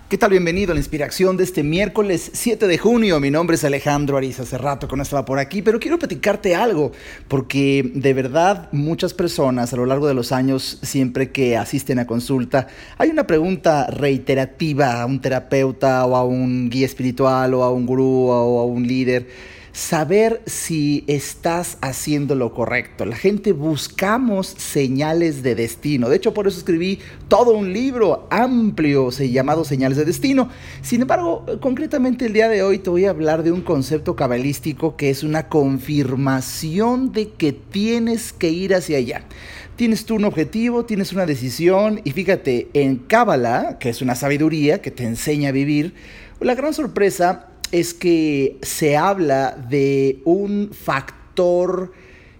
¿Qué tal? Bienvenido a la inspiración de este miércoles 7 de junio. Mi nombre es Alejandro Ariza. Hace rato que no estaba por aquí, pero quiero platicarte algo, porque de verdad muchas personas a lo largo de los años, siempre que asisten a consulta, hay una pregunta reiterativa a un terapeuta o a un guía espiritual o a un gurú o a un líder. Saber si estás haciendo lo correcto. La gente buscamos señales de destino. De hecho, por eso escribí todo un libro amplio llamado Señales de Destino. Sin embargo, concretamente el día de hoy te voy a hablar de un concepto cabalístico que es una confirmación de que tienes que ir hacia allá. Tienes tú un objetivo, tienes una decisión y fíjate, en Cábala, que es una sabiduría que te enseña a vivir, la gran sorpresa es que se habla de un factor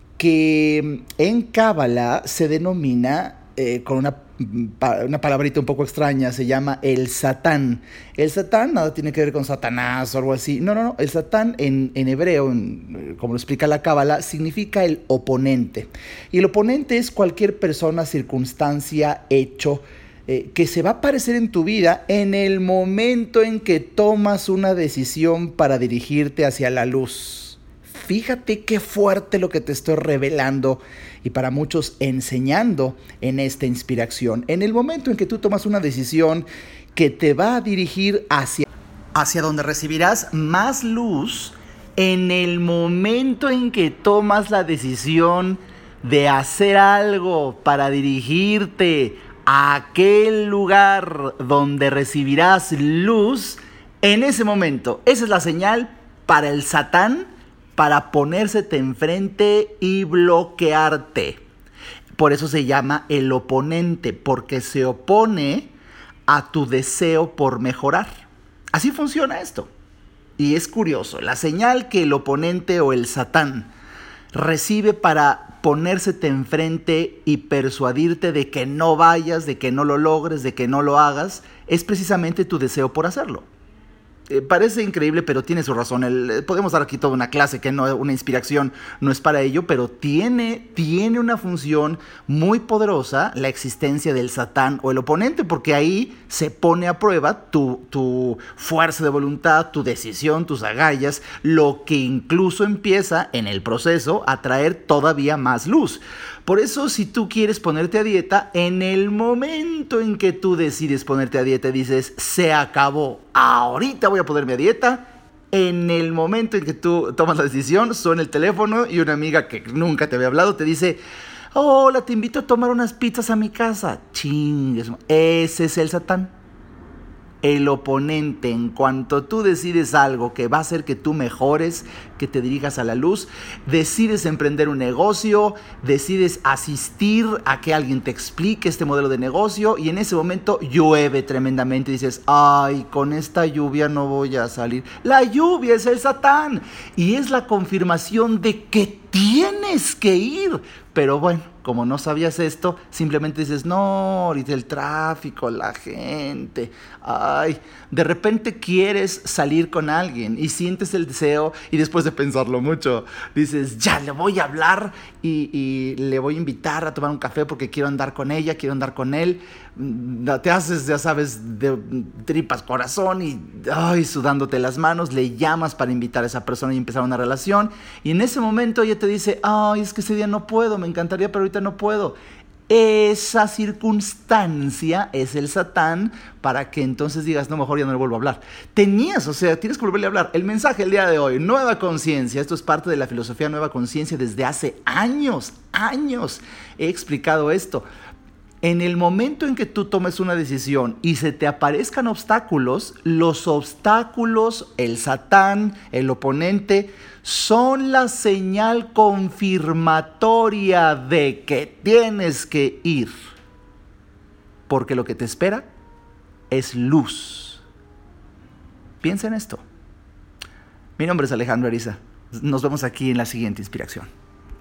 que en Cábala se denomina con una palabrita un poco extraña, se llama el Satán. El Satán nada tiene que ver con Satanás o algo así. No. El Satán en hebreo, como lo explica la Cábala, significa el oponente. Y el oponente es cualquier persona, circunstancia, hecho, que se va a aparecer en tu vida en el momento en que tomas una decisión para dirigirte hacia la luz. Fíjate qué fuerte lo que te estoy revelando y para muchos enseñando en esta inspiración. En el momento en que tú tomas una decisión que te va a dirigir hacia donde recibirás más luz, en el momento en que tomas la decisión de hacer algo para dirigirte a aquel lugar donde recibirás luz, en ese momento, esa es la señal para el Satán, para ponérsete enfrente y bloquearte. Por eso se llama el oponente, porque se opone a tu deseo por mejorar. Así funciona esto. Y es curioso, la señal que el oponente o el Satán recibe para ponérsete enfrente y persuadirte de que no vayas, de que no lo logres, de que no lo hagas, es precisamente tu deseo por hacerlo. Parece increíble, pero tiene su razón. Podemos dar aquí toda una clase, que no, una inspiración no es para ello, pero tiene una función muy poderosa la existencia del Satán o el oponente, porque ahí se pone a prueba tu fuerza de voluntad, tu decisión, tus agallas, lo que incluso empieza en el proceso a traer todavía más luz. Por eso, si tú quieres ponerte a dieta, en el momento en que tú decides ponerte a dieta, dices, se acabó, ahorita voy a ponerme a dieta. En el momento en que tú tomas la decisión, suena el teléfono y una amiga que nunca te había hablado te dice, hola, te invito a tomar unas pizzas a mi casa. Chingues, ese es el Satán. El oponente, en cuanto tú decides algo que va a hacer que tú mejores, que te dirijas a la luz, decides emprender un negocio, decides asistir a que alguien te explique este modelo de negocio y en ese momento llueve tremendamente y dices, ay, con esta lluvia no voy a salir. La lluvia es el Satán y es la confirmación de que tienes que ir. Pero bueno, como no sabías esto, simplemente dices, no, ahorita el tráfico, la gente, ay, de repente quieres salir con alguien y sientes el deseo y después de pensarlo mucho, dices, ya, le voy a hablar y le voy a invitar a tomar un café porque quiero andar con ella, quiero andar con él. Te haces, ya sabes, de tripas corazón y ay, sudándote las manos, le llamas para invitar a esa persona y empezar una relación y en ese momento ella te dice, ay, es que ese día no puedo, me encantaría, pero ahorita no puedo. Esa circunstancia es el Satán para que entonces digas, no, mejor ya no le vuelvo a hablar. Tienes que volverle a hablar. El mensaje el día de hoy, nueva conciencia. Esto es parte de la filosofía nueva conciencia desde hace años. He explicado esto. En el momento en que tú tomes una decisión y se te aparezcan obstáculos, los obstáculos, el Satán, el oponente, son la señal confirmatoria de que tienes que ir. Porque lo que te espera es luz. Piensa en esto. Mi nombre es Alejandro Ariza. Nos vemos aquí en la siguiente inspiración.